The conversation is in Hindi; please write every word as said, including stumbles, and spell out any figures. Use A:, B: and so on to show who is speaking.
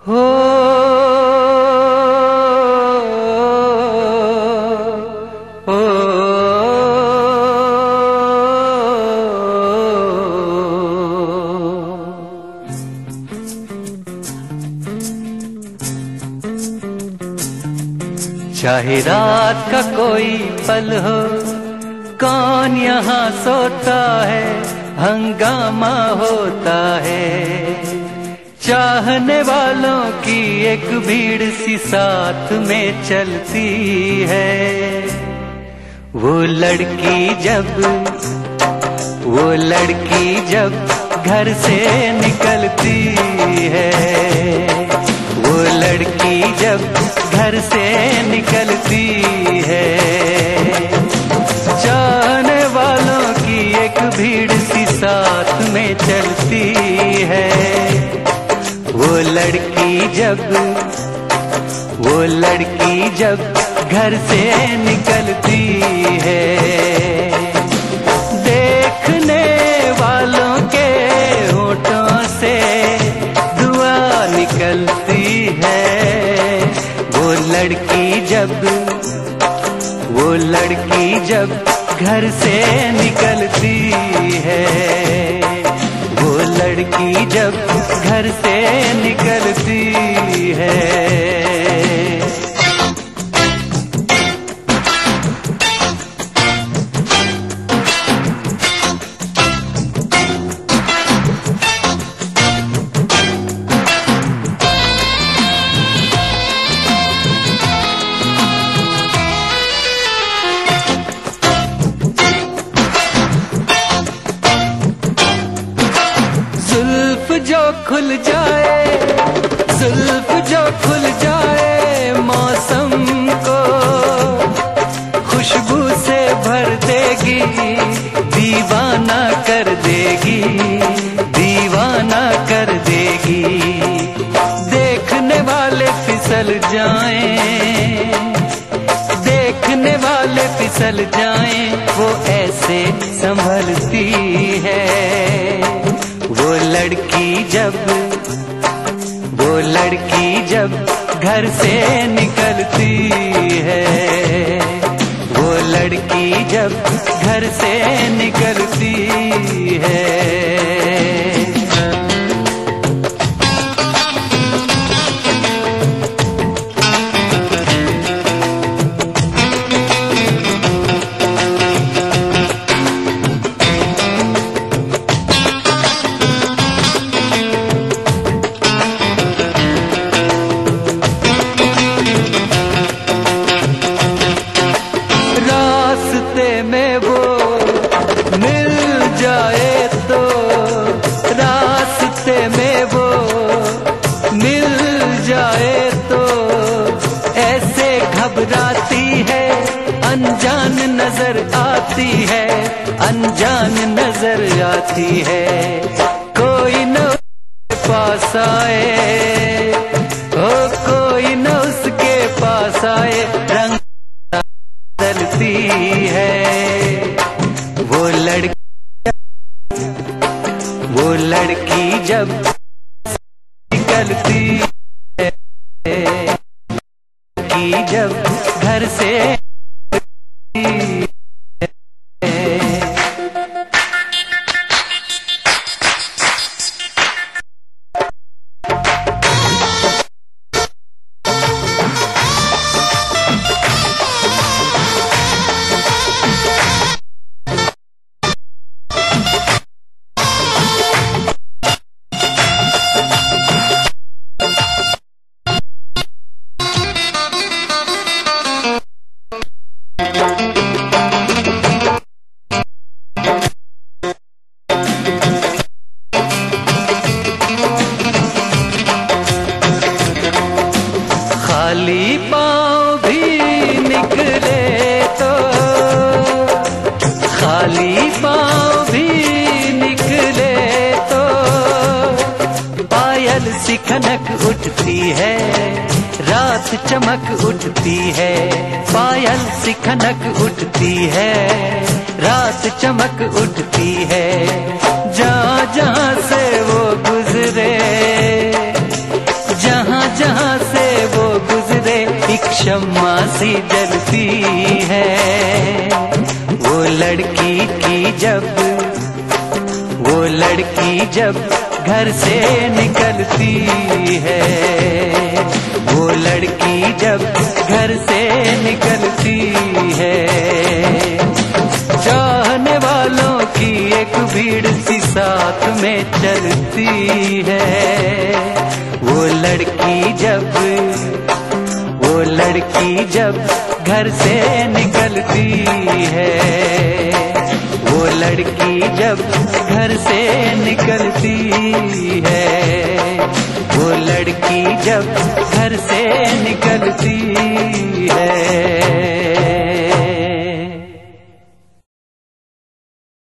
A: हो ओ, चाहे रात का कोई पल हो, कौन यहाँ सोता है, हंगामा होता है। चाहने वालों की एक भीड़ सी साथ में चलती है। वो लड़की जब वो लड़की जब घर से निकलती है, वो लड़की जब घर से निकलती है, चाहने वालों की एक भीड़ सी साथ में चलती है। वो लड़की जब वो लड़की जब घर से निकलती है, देखने वालों के होठों से दुआ निकलती है। वो लड़की जब वो लड़की जब घर से निकलती है, वो लड़की जब घर से निकलती है। जो खुल जाए जुल्फ जो खुल जाए मौसम को खुशबू से भर देगी, दीवाना कर देगी, दीवाना कर देगी। देखने वाले फिसल जाएं, देखने वाले फिसल जाएं, वो ऐसे संभलती है। वो लड़की जब वो लड़की जब घर से निकलती है, वो लड़की जब घर से निकलती है। में वो मिल जाए तो, रास्ते में वो मिल जाए तो, ऐसे घबराती है, अनजान नजर आती है, अनजान नजर आती है। कोई न उसके पास आए, ओ कोई न उसके पास आए, रंग बदलती है। वो लड़की वो लड़की जब निकलती है, लड़की जब घर से खाली पाँव भी निकले तो, खाली पाँव भी निकले तो, पायल सी खनक उठती है, रात चमक उठती है। पायल सी खनक उठती है, रात चमक उठती है। जहाँ जहाँ से वो गुजरे, जहाँ शम्मा सी जलती है। वो लड़की की जब वो लड़की जब घर से निकलती है, वो लड़की जब घर से निकलती है, चाहने वालों की एक भीड़ सी साथ में चलती है। वो लड़की जब वो लड़की जब घर से निकलती है, वो लड़की जब घर से निकलती है, वो लड़की जब घर से निकलती है।